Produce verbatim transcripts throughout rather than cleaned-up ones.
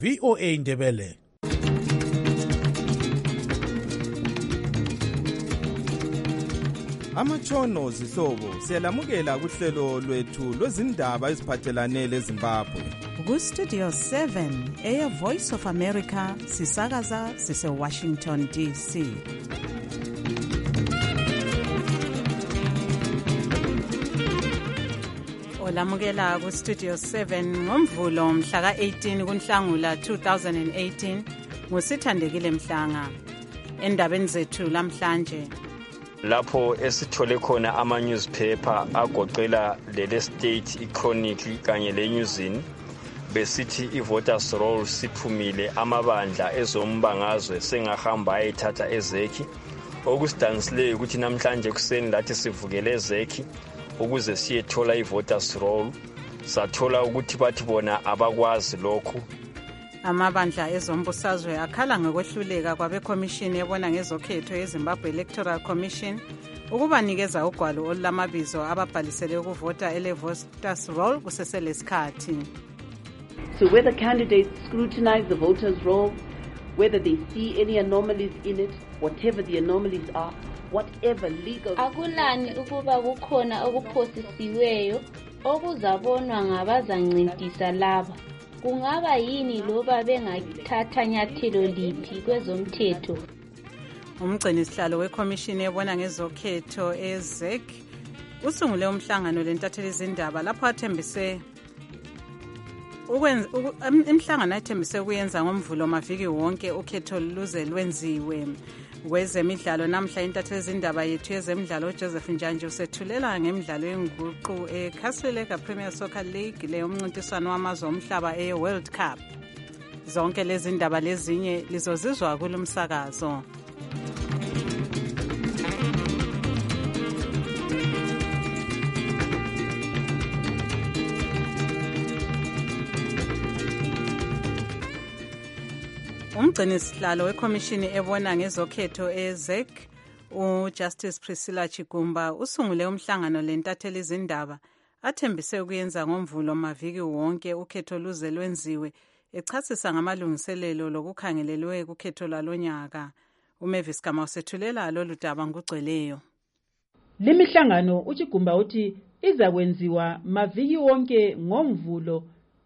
V O A Ndebele. Amatshono zihlobo siyalamukela kuhlelo lwethu lwezindaba eziphathelane leZimbabwe. Ku Studio seven eya Voice of America sisakaza sise Washington D C. Olamukela ku Studio seven ngomvulo mhla ka eighteen kuNhlangula two thousand eighteen ngusithandekile Mhlanga. Endabeni zethu lamhlanje lapho esithole khona ama newspaper agoqela lele state iChronicle kanye le Newsini besithi ivoters roll siphumile amabandla ezombangazwe sengahamba ayithatha ezekhi okusidanisileyo ukuthi namhlanje kuseni lathi sivukele ezekhi ukuze siyethola ivoters roll sathola ukuthi bathi bona abakwazi lokho. Amabandla ezombusazwe akhala ngokwehluleka kwabekhomishini ebona ngezokhetho yeZimbabwe Electoral Commission ukubanikeza ugwalo olulamabizo ababhalisele ukuvota ele voters roll kuseselesikhathi. So whether candidates scrutinize the voters roll, whether they see any anomalies in it, whatever the anomalies are, whatever legal akulani ukuba kukhona okuphosisiweyo okuzabonwa ngabazancintisa laba. Kungaba yini loba bengathatha nyathelo liphi kwezomthetho. Umgcini sihlalo wekhomishini ebona ngezokhetho ezek usungule umhlangano lentatheli izindaba lapho athembise ukwenza imhlangano athembise ukuyenza ngomvulo maviki wonke ukhetho luze lwenziwe. Kwezemidlalo namhla intatheli izindaba yethu yezemidlalo uJoseph Njanje usethulela ngemidlalo yenguqu eCastle Lake Premier Soccer League le umncintiswano wamazwe omhlaba eWorld Cup. Zonke lezi ndaba lezinye lizozizwa kulumsakazo. Umgcini sihlalo wekhomishini ebona ngezokhetho ezek uJustice Priscilla Chigumba usungule umhlangano lentatheli izindaba athembise ukuyenza ngomvulo maviki wonke ukhetho luze lwenziwe echasisa ngamalungiselelo lokukhangelelwe kukhetho lalonyaka. uMavis Kama usethulela lolu daba ngugcweleyo. Lemihlangano uChigumba uthi iza kwenziwa maviki wonke ngomvulo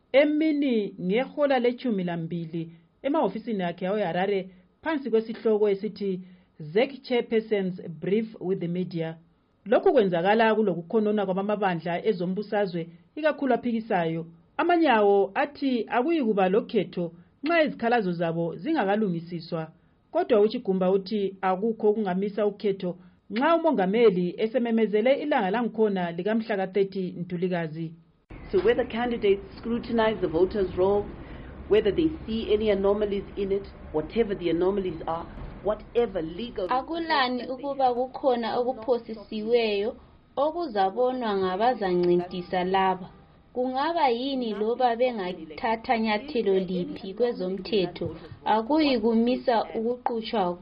emini ngehola lechumi lambili emahofisini akhe eHarare phansi kwesihloko esithi ZEC Chairperson's Brief with the Media. Lokhu kwenzakala kulokukhonona kwamabandla ezombusazwe ikakhulu aphikisayo. Amanyawo athi akuyikuba lokhetho nxa izikhalazo zabo zingakalungisiswa. Kodwa uChigumba uthi akukho kungamisa ukhetho nxa umongameli esememezele ilanga langikhona likamhla ka thirty Ntulikazi. So whether candidates scrutinize the voters roll, whether they see any anomalies in it, whatever the anomalies are, whatever legal akulani ukuba kukhona okuphosisiweyo okuzabonwa ngabazancintisa laba. Kungaba yini loba bengathatha nyathelo liphi kwezomthetho akuyi kumisa ukuqhutshwa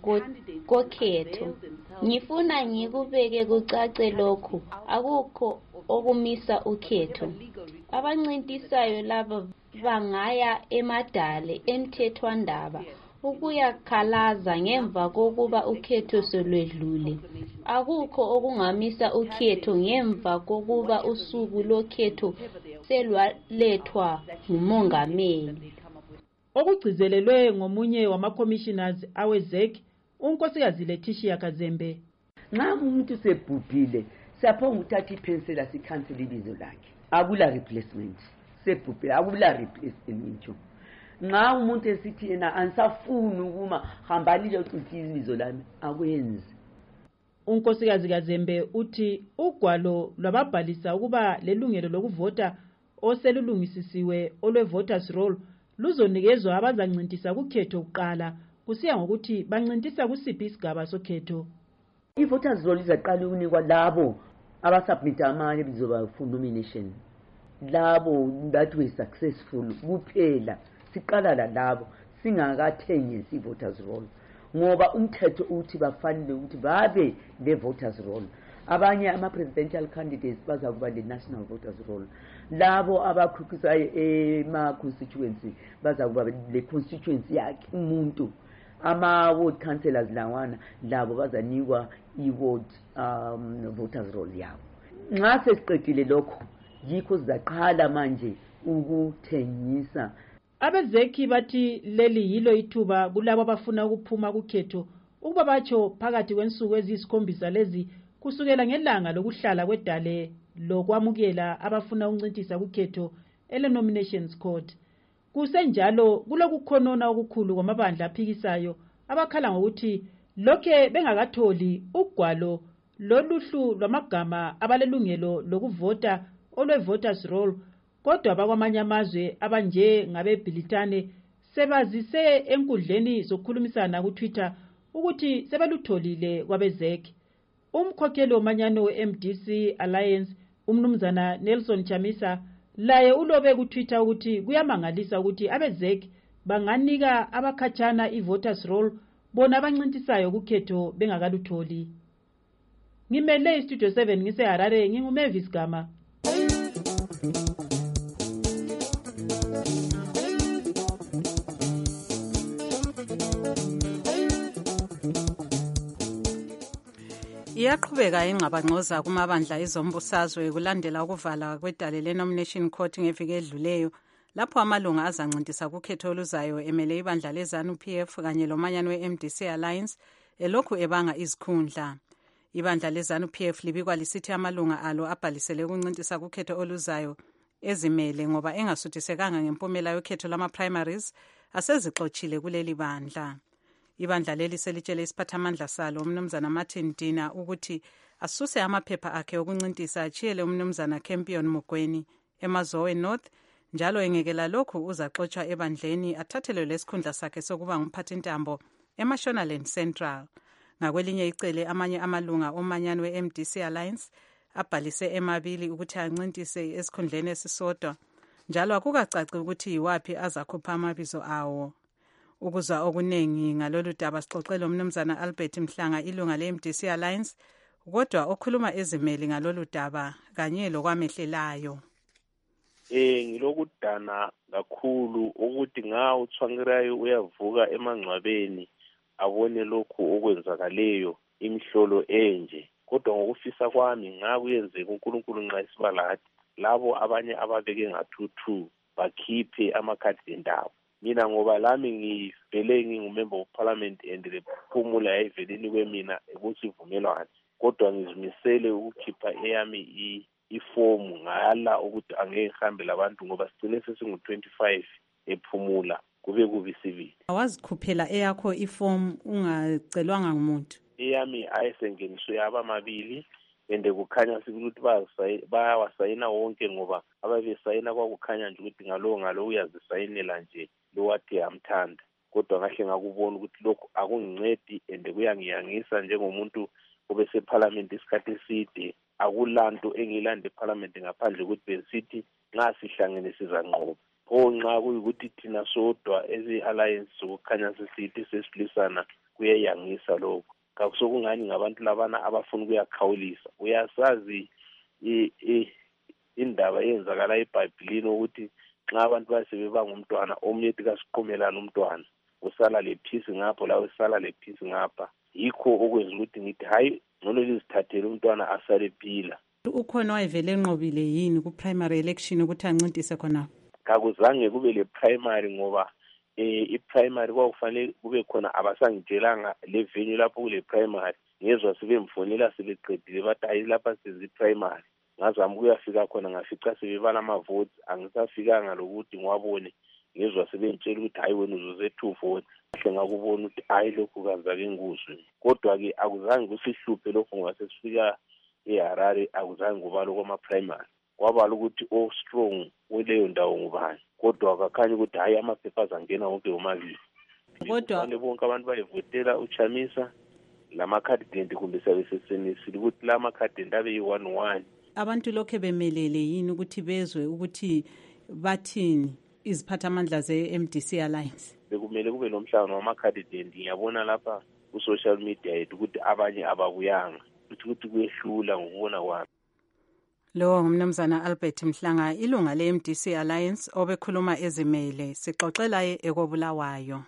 kokhetho. Ngifuna ngikubeke kucace lokho akukho okumisa ukhetho. Abancintisayo laba bangaya emadale emthethwandaba ukuyakhalaza ngemva kokuba ukhetho solwedlule. Akukho okungamisa ukhetho ngemva kokuba usuku lokhetho selwalethwa ngumongameli. Okugcizelelwe ngomunye wama-commissioners awezek unkosikazi Letitia Kazembe. Nxa umuntu sebhubhile siyaphonga uthatha ipensela sikhansela ibizo lakhe. Akula replacement. Sebhubhile akula replacement. Nxa umuntu esithi yena ansafuni ukuma hambalile ucithi ibizo lami akwenzi. Unkosikazi Kazembe uthi ugwalo lwababhalisa ukuba lelungelo lokuvota oselulungisisiwe olwe voters roll luzonikezwa abazancintisa kukhetho kuqala kusiya ngokuthi bancintisa kusiphi isigaba sokhetho. I voters roll izaqala ukunikwa labo abasubmita amabizo ba for nomination. Labo that were successful kuphela siqala la labo singakathengisi voters roll ngoba umthetho uthi bafanele ukuthi babe le voters roll. Abanye ama presidential candidates bazakuba le national voters roll. labo abakhukhisayo ema-constituency bazakuba le constituency yakhe umuntu. Ama-ward councillors lawana labo bazanikwa i-ward um, voters roll yabo. Nxa sesiqedile lokho yikho sizaqala manje ukuthengisa. Abezekhi bathi leli yilo ithuba kulabo abafuna ukuphuma kukhetho ukuba batsho phakathi kwensuku eziyisikhombisa lezi kusukela ngelanga lokuhlala kwedale lokwamukela abafuna ukuncintisa kukhetho ele-nominations court. Kusenjalo kulokukhonona okukhulu kwamabandla aphikisayo abakhala ngokuthi lokhe bengakatholi ugwalo loluhlu lwamagama abalelungelo lokuvota olwe-voters roll, kodwa bakwamanye amazwe abanje ngabeBhilitane sebazise enkundleni zokukhulumisana kuTwitter ukuthi sebelutholile kwabezekhi. Umkhokheli womanyano we-M D C Alliance umnumzana Nelson Chamisa laye ulobe kuTwitter ukuthi kuyamangalisa ukuthi abezekhi banganika abakhatshana i-voters roll bona abancintisayo kukhetho bengakalutholi. Ngimele iStudio seven ngiseHarare, nginguMavis Gama. Iyaqhubeka ingxabangxoza kumabandla ezombusazwe kulandela ukuvala kwedale le-nomination court ngeviki edluleyo lapho amalunga azancintisa kukhetho oluzayo emele ibandla le-ZANU P F kanye lomanyano we-M D C Alliance elokhu ebanga izikhundla. Ibandla le-ZANU P F libikwa lisithi amalunga alo abhalisele ukuncintisa kukhetho oluzayo ezimele ngoba engasuthisekanga ngempumela yokhetho lama-primaries asezixotshile kuleli bandla. Ibandla leli selitshele isiphathamandla salo umnumzana Martin Dina ukuthi asuse amaphepha akhe okuncintisa achiyele umnumzana Campion Mugweni eMazowe North, njalo engekela lokhu uzaxotshwa ebandleni athathelwe lesikhundla sakhe sokuba ngumphathintambo eMashonaland Central. Ngakwelinye icele amanye amalunga omanyano we-M D C Alliance abhalise emabili ukuthi ancintise esikhundleni esisodwa, njalo akukacaci ukuthi yiwaphi azakhupha amabizo awo. Ukuzwa okuningi ngalolu daba sixoxele umnumzana Albert Mhlanga ilunga le-M D C Alliance, kodwa okhuluma ezimeli ngalolu daba kanye lokwamehlelayo. Eh ngilokudana kakhulu ukuthi nga uthwangirayo uyavuka emangcwabeni abone lokhu okwenzakaleyo imihlolo enje, kodwa ngokufisa kwami ngakuyenzeka uNkulunkulu nxa isibalathi labo abanye ababeke ngathuthu bakhiphe amakhadi endaba. Mina ngoba lami ngivele ngingumember of parliament and lephumula yayiveleni kwemina ukuthi ivumelwane, kodwa ngizimisele ukukhipha eyami ifomu ngala ukuthi angeke ngihambe labantu ngoba sigcine sesingu twenty-five ephumula kube kubi sibili. Awazikhuphela eyakho ifomu ungacelwanga ngumuntu? Eyami ayisengeniswe abamabili ende kukhanya sikuthi bayawasayina wonke ngoba ababesayina kwakukhanya nje ukuthi ngalo ngalo uyazisayinela nje lowathi amthanda, kodwa ngahle ngakubona ukuthi lokho akungincedi ende kuyangiyangisa njengomuntu obese parliament isikhathi eside. Akulanto engilande parliament ngaphandle ukuthi besithi nxa sihlangene sizanqoba. Pho nxa kuyikuthi thina sodwa ezi-alliance sokukhanya sisithi sesilisana kuyayangisa lokho. Kakusokungani ngabantu labana abafuna ukuyakhawulisa. Uyasazi indaba yenzakala eBhayibhelini ukuthi nxa abantu basebeba ngumntwana omunye kasiqhumelana umntwana usala lephisi ngapho lawe usala lephisi ngapha. Yikho okwenza ukuthi ngithi hayi ngcono lizithathele umntwana asale phila. Ukhona wayevele enqobile yini ku primary election ukuthi ancintise khona? Kakuzange kube le primary ngoba eh i-primary kwakufanele kube khona abasangitshelanga le venue lapho kule primary. Ngezwe sibemfonela sebeqedile bathi hayi lapha sizi primary. Ngazama ukuyafika khona ngafica sebebala ama votes, angisafikanga lokuthi ngiwabone. Ngezwe sebentshela ukuthi hayi wena uzuze two votes. Kahle ngakubona ukuthi hayi lokhu kazake nguzwe, kodwa ke akuzange kusihluphe lokho ngoba sesifika eHarare akuzange kubalo kwama primary. Kwabala ukuthi o strong kuleyo ndawo ngubani, kodwa akakhanya ukuthi hayi amaphepha azangena wonke omabili. Kodwa bonke abantu bayevotela uChamisa lamakhadidenti kumbe sabesesenisile ukuthi la makhadidenti abe yi-one one. Abantu lokho bemelele yini ukuthi bezwe ukuthi bathini iziphathamandla ze-M D C Alliance? Bekumele kube nomhlangano wamakhadidenti. Ngiyabona lapha ku social media yethu ukuthi abanye ababuyanga, ukuthi ukuthi kuyehlula ngokubona kwami. Lo ngumnumzana Albert Mhlanga, ilunga le-M D C Alliance obekhuluma ezimele. Sixoxela ekobulawayo.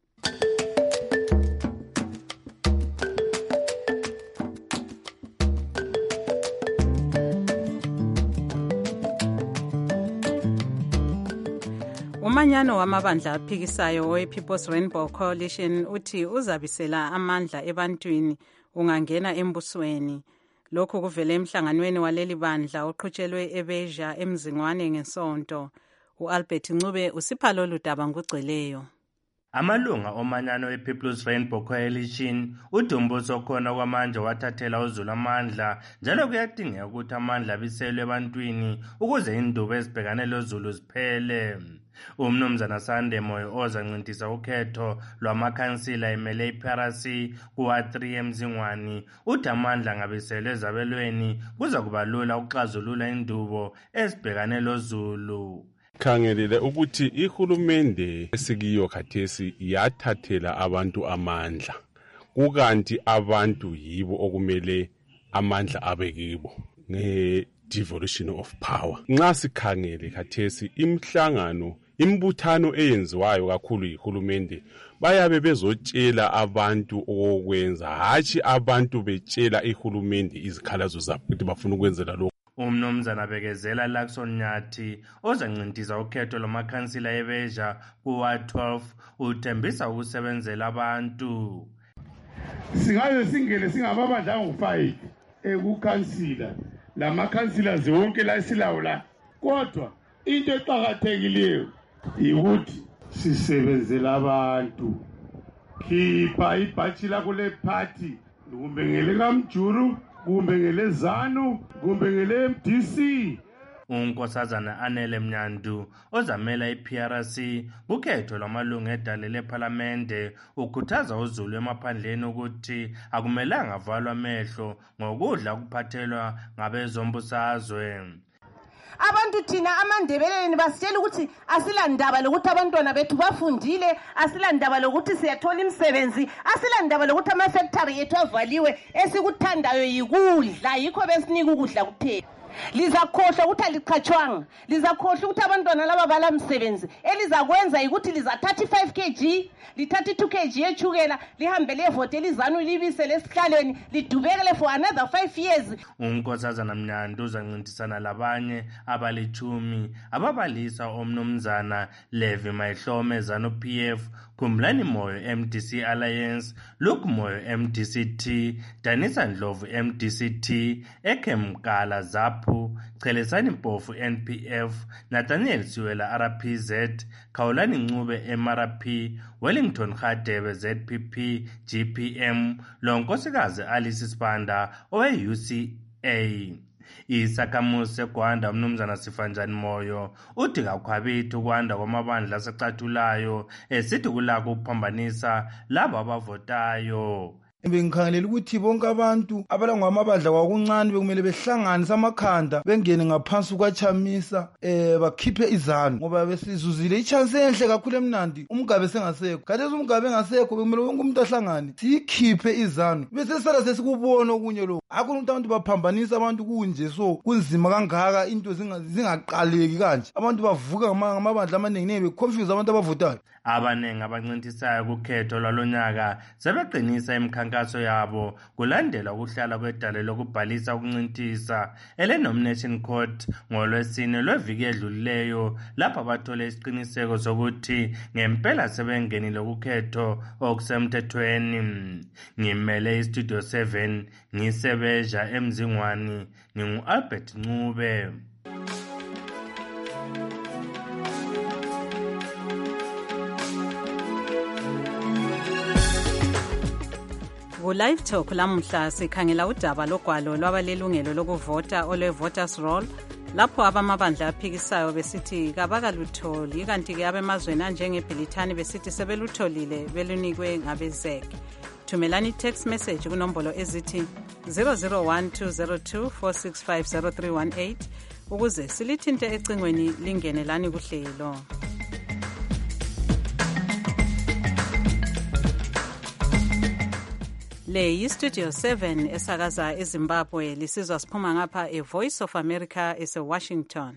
Umanyano wamabandla aphikisayo we-People's Rainbow Coalition uthi uzabisela amandla ebantwini ungangena embusweni. Lokhu kuvele emhlanganweni waleli bandla oqhutshelwe eBeja emzingwane ngesonto. U-Albert Ncube usipha lolu daba ngugcweleyo. Amalunga omanyano we-People's Rainbow Coalition udumbuso khona kwamanje wathathela uZulu amandla njalo kuyadingeka ukuthi amandla abiselwe ebantwini ukuze indubo ezibhekane loZulu ziphele. Umnumzana Sande Moyo ozancintisa ukhetho lwamakhansila emele i-P R C kuwa three emzingwani uthi amandla ngabiselwe ezabelweni kuza kuba lula ukuxazulula indubo ezibhekane loZulu. Khangelele ukuthi ihulumende esikiyo khathesi yathathela abantu amandla kukanti abantu yibo okumele amandla abekibo nge devolution of power. Nxa sikhangele khathesi imhlangano imbuthano eyenziwayo kakhulu yihulumende bayabe bezotshela abantu okwenza hathi abantu betshela ihulumende izikhalazo zabo ukuthi bafuna ukwenzela lokho. Umnumzana bekezela Lakson Nyathi ozancintisa ukhetho lomakhansila eBeja kuwa twelve uthembisa ukusebenzela abantu. Singaze singele singababandla ngo-five ekukhansila lamakhansila zonke la silawula kodwa into eqhakathekileyo ukuthi sisebenzela abantu. Khipha ibhathi lakho lephathi kumbe ngele kaMjuru kumbe ngele ZANU kumbe ngele M D C. Unkosazana Anele Mnyandu ozamela i-P R C kukhetho lwamalungu edale lephalamende ukhuthaza uZulu emaphandleni ukuthi akumelanga avalwa amehlo ngokudla kuphathelwa ngabezombusazwe. Abantu thina amandebeleni basitshela ukuthi asilandaba lokuthi abantwana bethu bafundile, asilandaba lokuthi siyathola imisebenzi, asilandaba lokuthi ama-factory ethu avaliwe, esikuthandayo yikudla, yikho besinika ukudla kuphela. Lizakhohlwa ukuthi aliqhatshwanga, lizakhohlwa ukuthi abantwana laba bala msebenzi, elizakwenza ukuthi lizathatha five kilograms lithatha two kilograms yechukela lihambe levote elizanu libise lesihlalweni lidubekele for another five years. Unkosazana Mnyandu uzancintisana labanye abalichumi ababalisa omnumzana Levi Mayihlome ZANU P F, Kumlani Moyo M D C Alliance, Luke Moyo M D C T, Danisa Ndlovu M D C T, Ekem Kala Zaphu, Chelesani Mpofu N P F, Nathaniel Siwela R P Z, Kaulani Ncube M R P, Wellington Khadebe Z P P G P M, Lonkosikazi Alice Sibanda owe U C A. Isakhamuzi Gwanda umnumzana Sifanjani Moyo uthi kakhwabithu kwanda kwamabandla asecatulayo esithi kulako ukuphambanisa labo abavotayo. Bengikhangelela ukuthi bonke abantu abalangwa amabandla kwakuncane bekumele behlanganise amakhanda bengene ngaphansi kwaChamisa eh bakhiphe izanu ngoba besizuzile ichance enhle kakhulu emnandi umgabe sengasekho khathesi umgabe engasekho bekumele wonke umuntu ahlangane sikhiphe izanu bese sala sesikubona okunye lo akho abantu baphambanisa abantu kunje so kunzima kangaka into zingaqaleki kanje abantu bavuka ngamabandla amaningi nebe confuse abantu abavotayo. Abanengi abancintisayo kukhetho lwalonyaka sebeqinisa imikhankaso yabo kulandela ukuhlala kwedale lokubhalisa ukuncintisa eleNomination Court ngolwesine lweviki edlulileyo lapho abathole isiqiniseko sokuthi ngempela sebengenile kukhetho okusemthethweni. Ngimele iStudio seven ngiseBeja emzingwani ngingu-Albert Ncube. Ku-Live Talk lamuhla sikhangela udaba logwalo lwabalelungelo lokuvota olwe-Voters Roll lapho abamabandla aphikisayo besithi kabakalutholi kanti-ke abemazweni anjengeBrithani besithi sebelutholile belunikwe ngabe-Z E C. Thumelani text message kunombolo ezithi zero zero one two zero two four six five zero three one eight ukuze silithinte ecingweni lingenelani kuhlelo. Le yi-Studio seven esakaza eZimbabwe lisizwa siphuma ngapha e-Voice of America ese-Washington.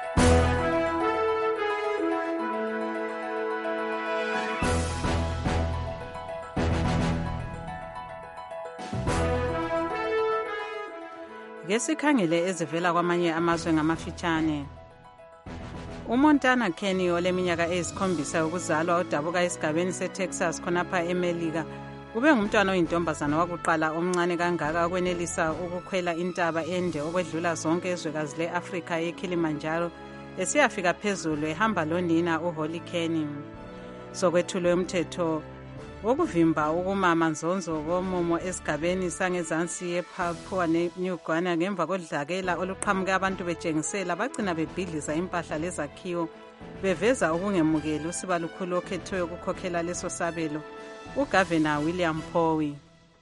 Ngesikhangele ezivela kwamanye amazwe ngamafitshane. uMontana Kenny oleminyaka eyisikhombisa ukuzalwa udabuka esigabeni seTexas khonapha eMelika ube ngumntwana oyintombazana wakuqala omncane kangaka ukwenelisa ukukhwela intaba ende okwedlula zonke ezwekazi le-Afrika yeKilimanjaro esiyafika phezulu ehamba lonina uHolly Kenny. Sokwethulwe umthetho wokuvimba ukumama nzonzo komumo esigabeni sangezansi yePapua New Guinea ngemva kodlakela oluqhamuke abantu betshengisela bagcina bebhidliza impahla lezakhiwo beveza ukungemukeli usiba lukhulu okhethwe ukukhokhela leso sabelo uGavana William Powie.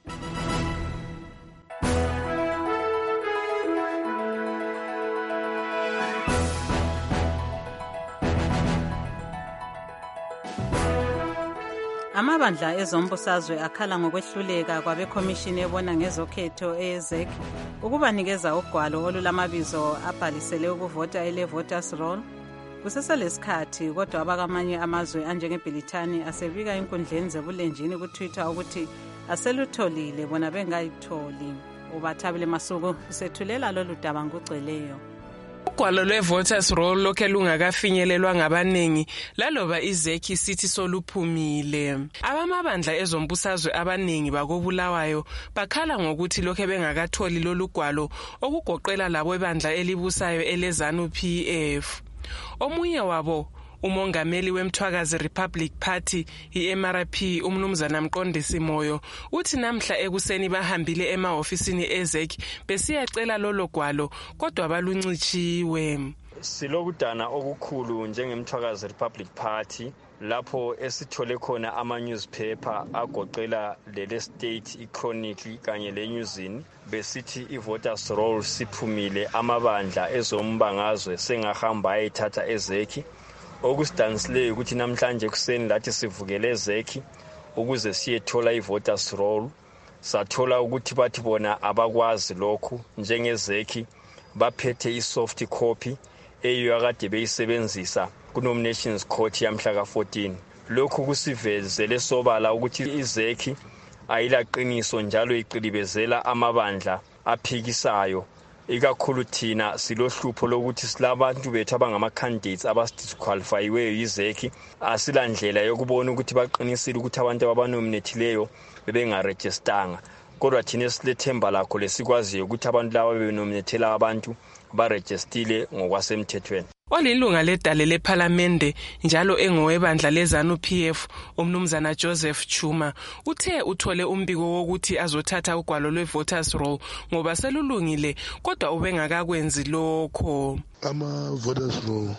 Amabandla ezombusazwe akhala ngokwehluleka kwabekhomishini ebona ngezokhetho e-ZEC ukubanikeza ugwalo olulamabizo abhalisele ukuvota ele-voters roll. Kuseselesikhathi kodwa abakamanye amazwe anjengeBrithani asebika inkundleni zebulenjini kuTwitter ukuthi aselutholile bona bengayitholi. Ubathabile Masuku usethulela lolu daba ngokugcweleyo. Ugwalo lwe-voters roll lokhe lungakafinyelelwa ngabaningi laloba iZEC isithi soluphumile. Abamabandla ezombusazwe abaningi bakobulawayo bakhala ngokuthi lokhe bengakatholi lolu gwalo okugoqela labo ebandla elibusayo eleZANU P F. Omunye wabo umongameli wemthwakazi Republic Party i-M R P umnumzana Mqondisi Moyo uthi namhla ekuseni bahambile emahofisini eZEC besiyacela lolo gwalo kodwa baluncitshiwe. Silokudana okukhulu njengemthwakazi Republic Party lapho esithole khona ama-newspaper agoqela lele state i-Chronicle kanye le-Newsini besithi i-voters roll siphumile amabandla ezombangazwe sengahamba ayithatha eZEC. Okusidanisileyo ukuthi namhlanje kuseni lathi sivukele eZEC ukuze siyethola i-voters roll sathola ukuthi bathi bona abakwazi lokhu njengeZEC baphethe i-soft copy eyiyo akade beyisebenzisa ku-nominations court yamhla ka-fourteen. Lokhu kusivezele sobala ukuthi iZEC ayilaqiniso njalo iqilibezela amabandla aphikisayo. Ikakhulu thina silohlupho lokuthi silabantu bethu abangama-candidates abadisqualifiyiweyo yiZEC asilandlela yokubona ukuthi baqinisile ukuthi abantu ababanominathileyo bebengarejistanga. Kodwa thina silethemba lakho lesikwaziyo ukuthi abantu laba bebenominathela abantu barejistile ngokwasemthethweni. Olilunga ledale lephalamende njalo engowebandla leZANU P F umnumzana Joseph Chuma uthe uthole umbiko wokuthi azothatha ugwalo lwe-voters roll ngoba selulungile kodwa ubengakakwenzi lokho. Ama-voters roll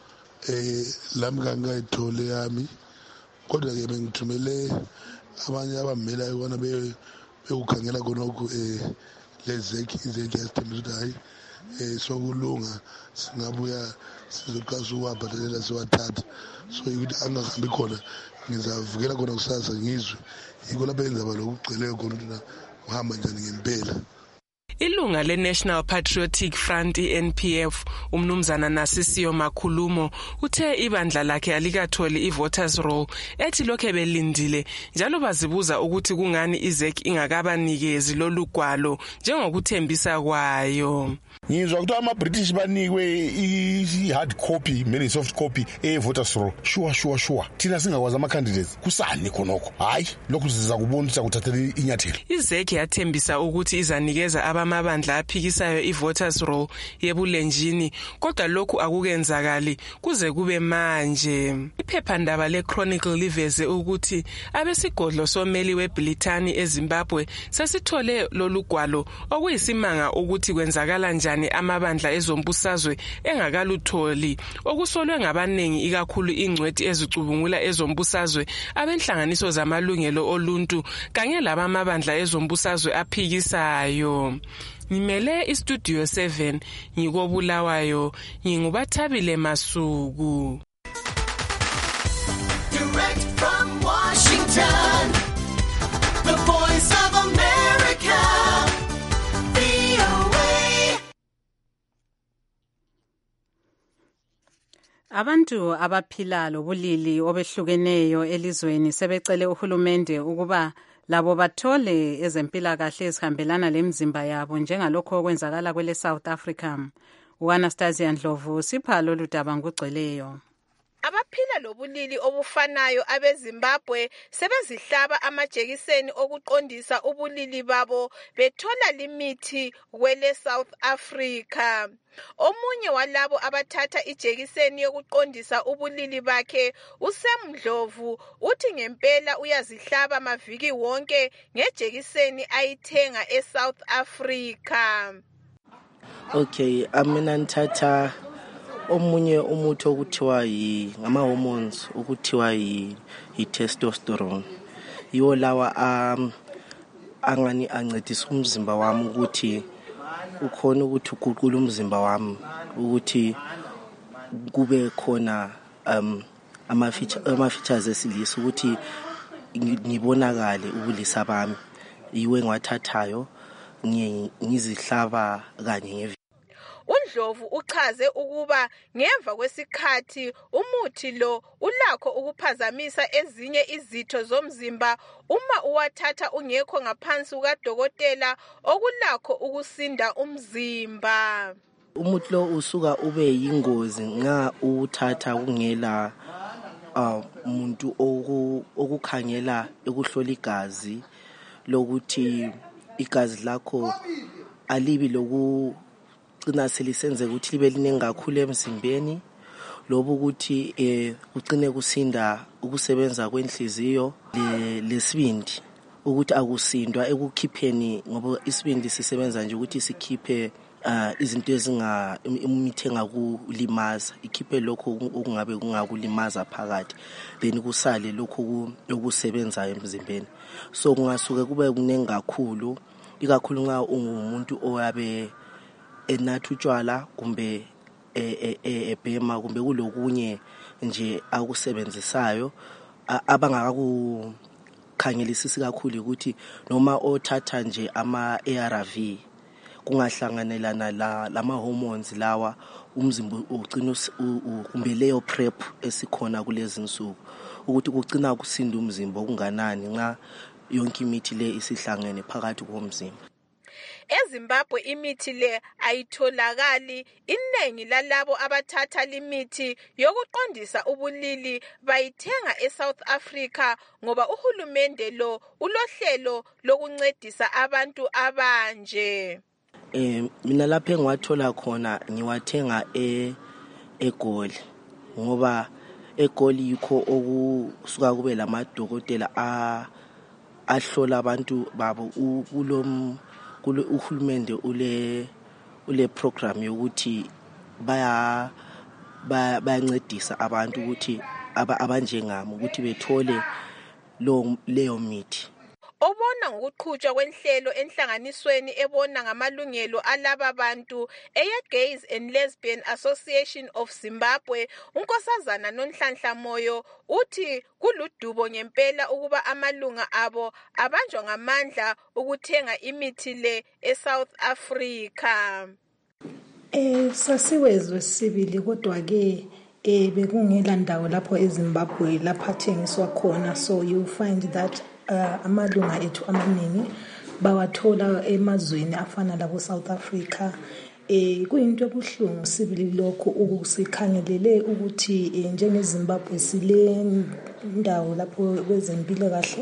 eh lami kangayithole yami kodwa ke bengithumele abanye abamela ukona bekukhangela konokho eh leZEC iZEC yasithembisa ukuthi hayi eh sokulunga singabuya sizoqasha uwabhadalela siwathatha so ukuthi angahambi khona ngizavukela khona kusasa ngizwe yiko lapho enzaba lokugcweleyo khona ukuthi uhamba njani ngempela. Ilunga le-National Patriotic Front i-N P F umnumzana Nasisiyo Makhulumo uthe ibandla lakhe alikatholi i-voters roll ethi lokhe belindile njalo bazibuza ukuthi kungani iZEC ingakabanikezi lolu gwalo njengokuthembisa kwayo. Ngizwa ukuthi ama-British banikwe i-hard copy many soft copy e-voters roll sure sure sure thina singakwazi ama-candidates kusani khonokho hayi lokhu siza kubona sakuthathela inyathelo. iZEC yathembisa ukuthi izanikeza abamabandla aphikisayo i-voters roll yebulenjini kodwa lokhu akukenzakali kuze kube manje. Iphephandaba le-Chronicle liveze ukuthi abesigodlo someli weBrithani eZimbabwe sasithole lolu gwalo okuyisimanga ukuthi kwenzakala njani amabandla ezombusazwe engakalutholi okusolwe ngabaningi ikakhulu ingcwethi ezicubungula ezombusazwe abenhlanganiso zamalungelo oluntu kanye labamabandla ezombusazwe aphikisayo. Ngimele iStudio seven ngikobulawayo ngingubathabile Masuku. Direct from Washington, the Voice of America. Abantu abaphila lobulili obehlukeneyo elizweni sebecele uhulumende ukuba labo bathole ezempilakahle ezihambelana lemizimba yabo njengalokho okwenzakala kwele South Africa. U-Anastasia Ndlovu sipha lolu daba ngugcweleyo. Abaphila lobulili obufanayo abeZimbabwe sebezihlaba amajekiseni okuqondisa ubulili babo bethola limithi kwele South Africa. Omunye walabo abathatha ijekiseni yokuqondisa ubulili bakhe, uSemdlovu, uthi ngempela uyazihlaba maviki wonke ngejekiseni ayithenga eSouth Africa. Okay, amina nthatha omunye umuthi okuthiwa yi ngama hormones okuthiwa yi testosterone. Yiwo lawa um angani ancedisa umzimba wami ukuthi ukhona ukuthi uguqule umzimba wami ukuthi kube khona um ama features ama features esilisa ukuthi ngibonakale ubulisa bami. Yiwe ngwathathayo ngizihlaba kanye ngeviki. uNdlovu uchaze ukuba ngemva kwesikhathi umuthi lo ulakho ukuphazamisa ezinye izitho zomzimba uma uwathatha ungekho ngaphansi kukadokotela okulakho ukusinda umzimba. Umuthi lo usuka ube yingozi nxa uthatha kungela uh, umuntu okukhangela ekuhlola igazi lokuthi igazi lakho alibi loku cina selisenze ukuthi libe liningi kakhulu emzimbeni, lobo ukuthi eh ucine kusinda ukusebenza kwenhliziyo lesibindi ukuthi akusindwa ekukhipheni ngoba isibindi sisebenza nje ukuthi sikhiphe uh, izinto ezinga imithi engakulimaza, ikhiphe lokho okungabe kungakulimaza phakathi, then kusale lokho okusebenza emzimbeni. So kungasuke kube kuningi kakhulu, ikakhulu nxa ungumuntu oyabe enatha utshwala kumbe ebhema kumbe kulokunye nje akusebenzisayo abangakakukhangelisisi kakhulu ukuthi noma othatha nje ama A R V kungahlanganelana la lama hormones lawa umzimba ugcina kumbe leyo prep esikhona kulezi insuku ukuthi kugcina kusinda umzimba okunganani nxa yonke imithi le isihlangene phakathi komzimba. eZimbabwe imithi le ayitholakali. Inengi lalabo abathatha limithi yokuqondisa ubulili bayithenga eSouth Africa ngoba uhulumende lo ulohlelo lokuncedisa abantu abanje. Eh mina lapha engiwathola khona ngiwathenga e eGoli ngoba eGoli yikho okusuka kube lamadokotela a ahlola abantu babo kulom kulo uhulumende ule ule program yokuthi baya bayancedisa abantu ukuthi abanjengami ukuthi bethole lo leyo mithi. Obona ngokuqhutshwa kwenhlelo enhlanganisweni ebona ngamalungelo alaba bantu eye Gays and Lesbian Association of Zimbabwe, unkosazana Nonhlanhla Moyo uthi kuludubo ngempela ukuba amalunga abo abanjwa ngamandla ukuthenga imithi le eSouth Africa. Eh sasiwezwe sibili kodwa ke eh bekungela ndawo lapho eZimbabwe lapha thengiswa khona, so you find that Uh, amalunga ethu amaningi bawathola emazweni afana labo South Africa. Eh kuyinto ebuhlungu sibili lokho ukusikhangelele ukuthi eh, njengeZimbabwe sile ndawo lapho kwezempilo kahle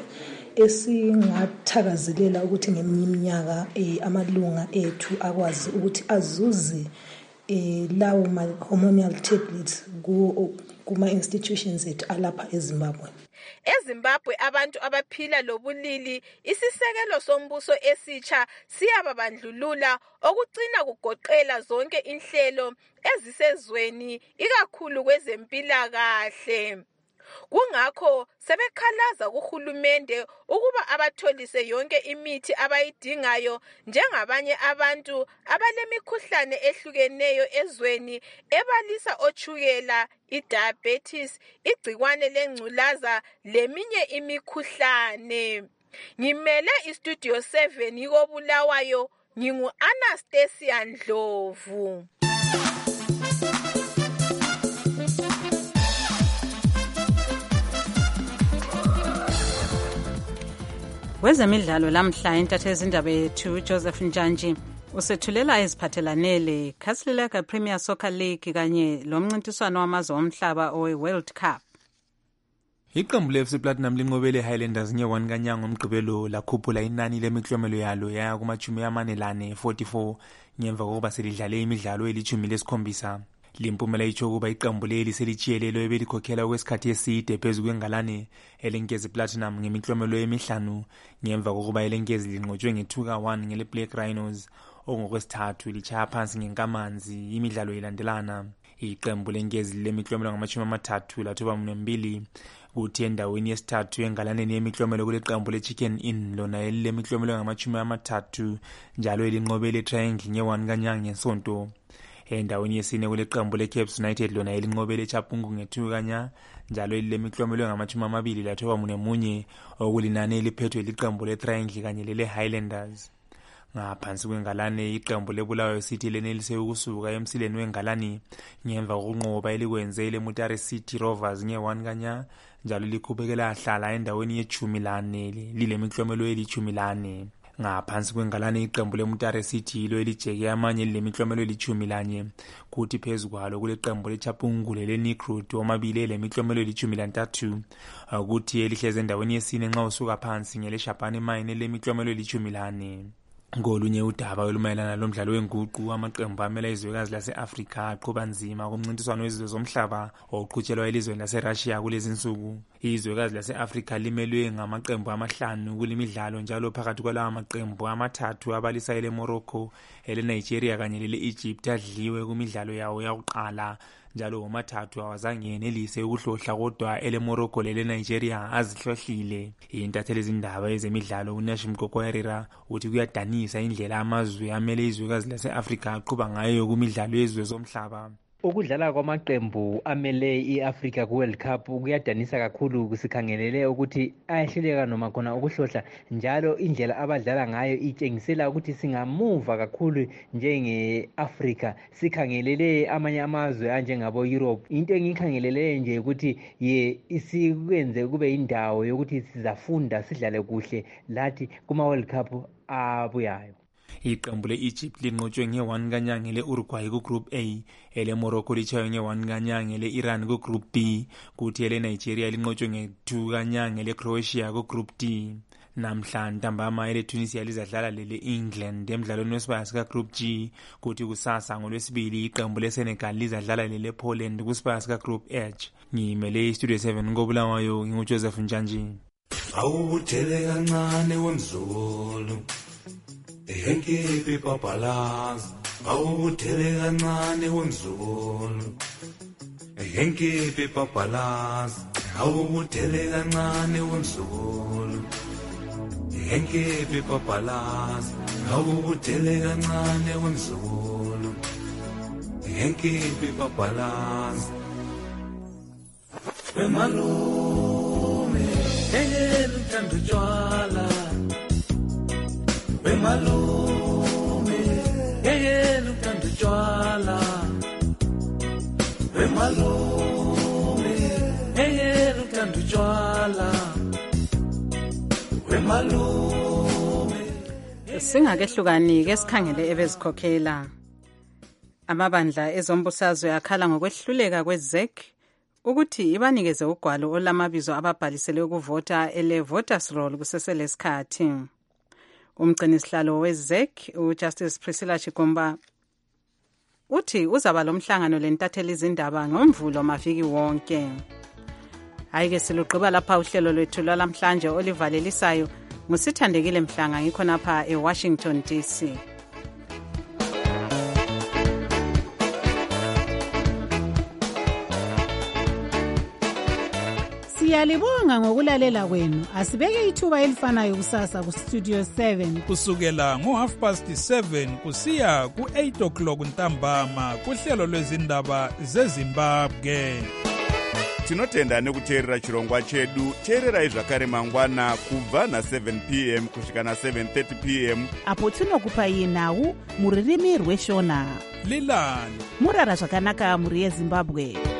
esingathakazelela ukuthi ngeminye iminyaka eh, amalunga ethu akwazi ukuthi azuze eh, lawo ma hormonal tablets kuma institutions ethu alapha eZimbabwe. eZimbabwe abantu abaphila lobulili isisekelo sombuso esitsha siyababandlulula okucina kugoqela zonke inhlelo ezisezweni ikakhulu kwezempilakahle. Kungakho sebekhalaza kuhulumende ukuba abatholise yonke imithi abayidingayo njengabanye abantu abalemikhuhlane ehlukeneyo ezweni ebalisa otshukela, idiabetes, igcikwane lengculaza leminye imikhuhlane. Ngimele istudio seven yikobulawayo, ngingu Anastasia Ndlovu. Kwezemidlalo lamhla intathezindaba yethu Joseph Njanji usethulela eziphathelane le-Castlelaga Premier Soccer League kanye lomncintiswano wamazwe omhlaba owe-World Cup. Iqembu le-F C Platinum linqobele Highlanders nge-one kanyanga ngomgqibelo lakhuphula inani lemiklomelo yalo yaya kumachumi amane lane forty-four ngemva kokuba selidlale imidlalo elithumi lesikhombisa. Limpumela itsho ukuba iqembu leli selitshiyelelo ebelikhokhela okwesikhathi eside phezu kwengalane elenkezi Platinum ngemiklomelo emihlanu ngemva kokuba elenkezi linqotshwe nge-two ka one ngele Black Rhinos ongokwesithathu lichaya phansi ngenkamanzi imidlalo ilandelana. Iqembu lenkezi lemiklomelo ngamachumi amathathu lathoba mbili kuthi endaweni yesithathu engalaneni yemiklomelo kule qembu le-Chicken Inn lona elilemiklomelo ngamachumi amathathu njalo elinqobele Triangle nge-one kanyanga ngesonto. Endaweni yesine kule qembu le-Caps United lona elinqobele Chapungu nge-two kanya njalo elilemiklomelo ngamachumi amabili lathoba mune munye okulinani eliphethwe liqembu le-Triangle kanye lele-Highlanders. Ngaphansi kwengalane iqembu leBulawayo City lenelise ukusuka emsileni wengalani ngemva kokunqoba elikwenze leMutare City Rovers nge-one kanya njalo likhubekela ahlala endaweni yechumi lane lilemiklomelo elichumi lane. Ngaphansi kwengalane iqembu leMutare City lo elijeke amanye lemiklomelo elichumi lanye kuthi phezu kwalo kule qembu leChapungu lele-Nikrut omabili elemiklomelo elichumi lantathu ukuthi elihleze endaweni yesine nxa usuka phansi ngele-Shabane Mine lemiklomelo elichumi lane. Ngolunye udaba olumayelana lomdlalo wenguqu amaqembu amela izwekazi lase-Afrika aqhuba nzima kumncintiswano wezizwe zomhlaba oqhutshelwa elizweni lase-Russia kulezi nsuku. Izwekazi lase-Afrika limelwe ngamaqembu amahlanu kulimidlalo njalo phakathi kwalawa maqembu amathathu abalisa ele-Morocco, ele-Nigeria kanye lele-Egypt adliwe kumidlalo yawo yakuqala njalo womathathu awazange yenelise ukuhlohla kodwa ele-Morocco lele-Nigeria azihlohlile. Intatheli izindaba ezemidlalo uNashim Mgogoyarira uthi kuyadanisa indlela amazwe amele izwekazi lase-Afrika aqhuba ngayo kumidlalo yezizwe zomhlaba. Ukudlala kwamaqembu amele i-Africa ku-World Cup kuyadanisa kakhulu kusikhangelele ukuthi ayahluleka noma khona ukuhlohla njalo indlela abadlala ngayo itshengisela ukuthi singamuva kakhulu njenge-Africa sikhangelele amanye amazwe anjengabo Europe. Into engikhangelele nje ukuthi ye isikwenze kube indawo yokuthi sizafunda sidlale kuhle lathi kuma-World Cup abuyayo. Iqembu le-Egypt linqotshwe nge-one kanyanga le-Uruguay ku-Group A, ele-Morocco litshaywe nge-one kanyanga le-Iran ku-Group B, kuthi ele-Nigeria linqotshwe nge-two kanyanga le-Croatia ku-Group D. Namhla ntambama ele-Tunisia lizadlala lele-England emdlalweni wesibaya sika-Group G, kuthi kusasa ngolwesibili iqembu le-Senegal lizadlala lele-Poland kusibaya sika-Group H. Ngimele iStudio seven ngobulawayo nginguJoseph Njanji. Awubuthele kancane wemzulu ehenkipi papalazi awubuthele kancane wemzulu ehenkipi papalazi awubuthele kancane wemzulu ehenkipi papalazi awubuthele kancane wemzulu ehenkipi papalazi wemalume engeke uthanda utshwala wemalume engeke uthanda utshwala wemalume engeke uthanda utshwala wemalume. Singakehlukani ke sikhangele ebezikhokhela. Amabandla ezombusazwe akhala ngokwehluleka kwe-Z E C ukuthi ibanikeze ugwalo olamabizo ababhalisele ukuvota ele voters roll kuseselesikhathi. Umgcinisihlalo we-Z E C uJustice Priscilla Chigumba uthi uzaba lomhlangano lentatheli izindaba ngomvulo maviki wonke. Hayike siluqhiba lapha uhlelo lwethu lwalamhlanje olivalelisayo ngusithandekile Mhlanga ngikho napha eWashington D C. Siyalibonga ngokulalela kwenu. Asibeke ithuba elifanayo kusasa ku Studio seven kusukela ngo half past seven kusiya ku eight o'clock ntambama kuhlelo lwezindaba zeZimbabwe. Tinotenda nekuteerera chirongwa chedu. Teererai zvakare mangwana kubva na seven p m kusvika na seven thirty p m apo tinokupai nhau muririmi rweshona. Lilani murara zvakanaka muri yeZimbabwe.